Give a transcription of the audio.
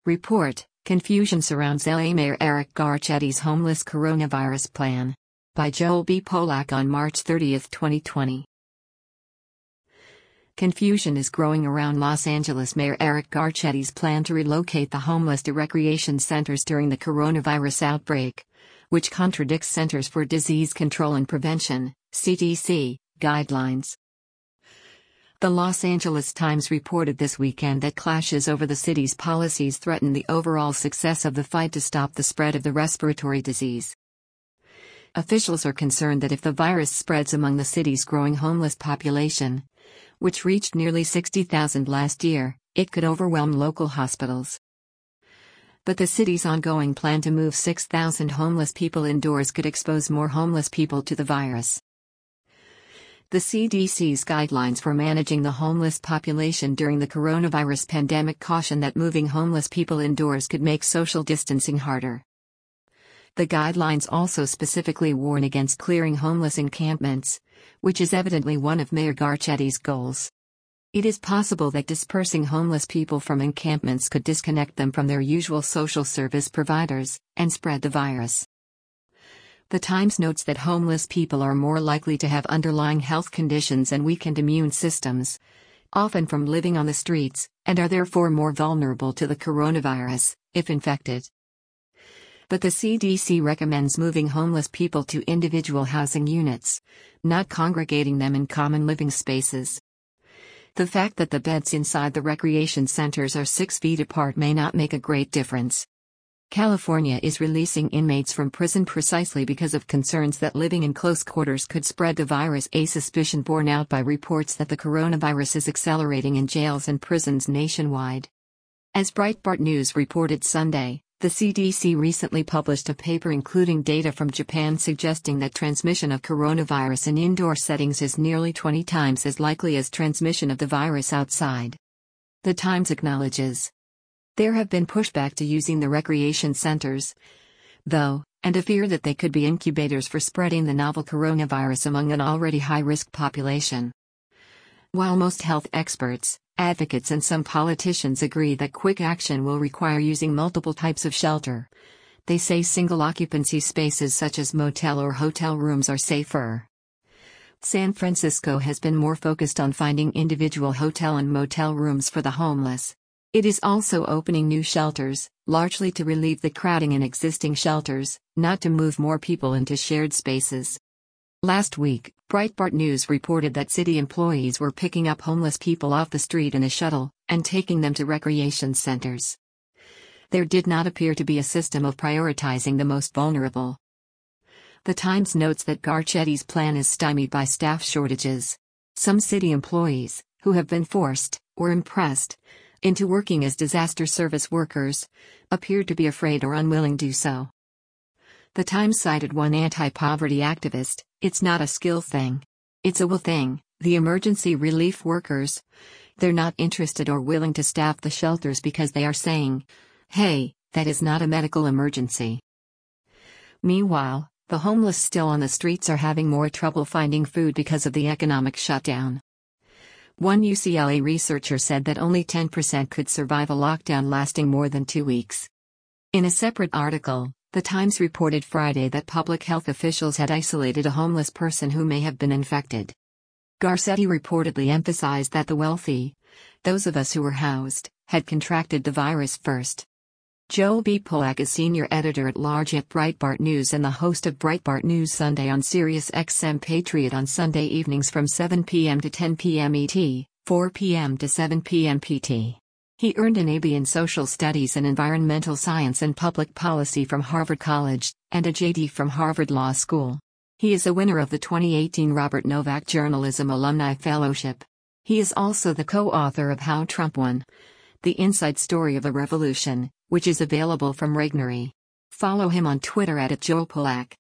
Report: Confusion surrounds LA Mayor Eric Garchetti's homeless coronavirus plan. By Joel B. Polak on March 30, 2020. Confusion is growing around Los Angeles Mayor Eric Garchetti's plan to relocate the homeless to recreation centers during the coronavirus outbreak, which contradicts Centers for Disease Control and Prevention (CDC) guidelines. The Los Angeles Times reported this weekend that clashes over the city's policies threaten the overall success of the fight to stop the spread of the respiratory disease. Officials are concerned that if the virus spreads among the city's growing homeless population, which reached nearly 60,000 last year, it could overwhelm local hospitals. But the city's ongoing plan to move 6,000 homeless people indoors could expose more homeless people to the virus. The CDC's guidelines for managing the homeless population during the coronavirus pandemic caution that moving homeless people indoors could make social distancing harder. The guidelines also specifically warn against clearing homeless encampments, which is evidently one of Mayor Garchetti's goals. It is possible that dispersing homeless people from encampments could disconnect them from their usual social service providers and spread the virus. The Times notes that homeless people are more likely to have underlying health conditions and weakened immune systems, often from living on the streets, and are therefore more vulnerable to the coronavirus, if infected. But the CDC recommends moving homeless people to individual housing units, not congregating them in common living spaces. The fact that the beds inside the recreation centers are 6 feet apart may not make a great difference. California is releasing inmates from prison precisely because of concerns that living in close quarters could spread the virus, a suspicion borne out by reports that the coronavirus is accelerating in jails and prisons nationwide. As Breitbart News reported Sunday, the CDC recently published a paper including data from Japan suggesting that transmission of coronavirus in indoor settings is nearly 20 times as likely as transmission of the virus outside. The Times acknowledges there have been pushback to using the recreation centers, though, and a fear that they could be incubators for spreading the novel coronavirus among an already high-risk population. While most health experts, advocates and some politicians agree that quick action will require using multiple types of shelter, they say single-occupancy spaces such as motel or hotel rooms are safer. San Francisco has been more focused on finding individual hotel and motel rooms for the homeless. It is also opening new shelters, largely to relieve the crowding in existing shelters, not to move more people into shared spaces. Last week, Breitbart News reported that city employees were picking up homeless people off the street in a shuttle and taking them to recreation centers. There did not appear to be a system of prioritizing the most vulnerable. The Times notes that Garchetti's plan is stymied by staff shortages. Some city employees, who have been forced, or impressed, into working as disaster service workers, appeared to be afraid or unwilling to do so. The Times cited one anti-poverty activist, "It's not a skill thing. It's a will thing, the emergency relief workers. They're not interested or willing to staff the shelters because they are saying, hey, that is not a medical emergency." Meanwhile, the homeless still on the streets are having more trouble finding food because of the economic shutdown. One UCLA researcher said that only 10% could survive a lockdown lasting more than 2 weeks. In a separate article, The Times reported Friday that public health officials had isolated a homeless person who may have been infected. Garcetti reportedly emphasized that the wealthy, those of us who were housed, had contracted the virus first. Joel B. Polak is senior editor-at-large at Breitbart News and the host of Breitbart News Sunday on Sirius XM Patriot on Sunday evenings from 7 p.m. to 10 p.m. ET, 4 p.m. to 7 p.m. PT. He earned an AB in Social Studies and Environmental Science and Public Policy from Harvard College, and a JD from Harvard Law School. He is a winner of the 2018 Robert Novak Journalism Alumni Fellowship. He is also the co-author of How Trump Won: The Inside Story of a Revolution, which is available from Regnery. Follow him on Twitter @JoelPolak.